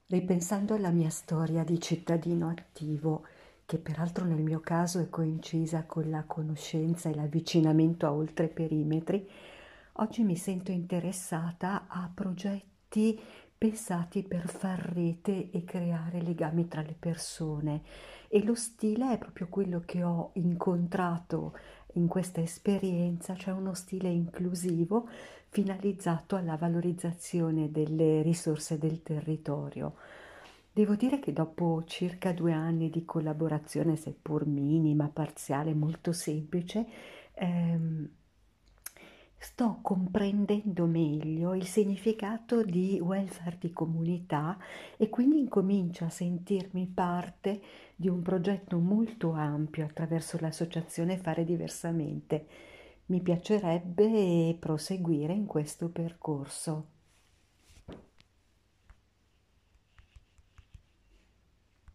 Ripensando alla mia storia di cittadino attivo, che peraltro nel mio caso è coincisa con la conoscenza e l'avvicinamento a oltre perimetri, oggi mi sento interessata a progetti pensati per far rete e creare legami tra le persone. E lo stile è proprio quello che ho incontrato in questa esperienza, cioè uno stile inclusivo finalizzato alla valorizzazione delle risorse del territorio. Devo dire che dopo circa 2 anni di collaborazione, seppur minima, parziale, molto semplice, ehm, sto comprendendo meglio il significato di welfare di comunità e quindi incomincio a sentirmi parte di un progetto molto ampio attraverso l'associazione Fare Diversamente. Mi piacerebbe proseguire in questo percorso.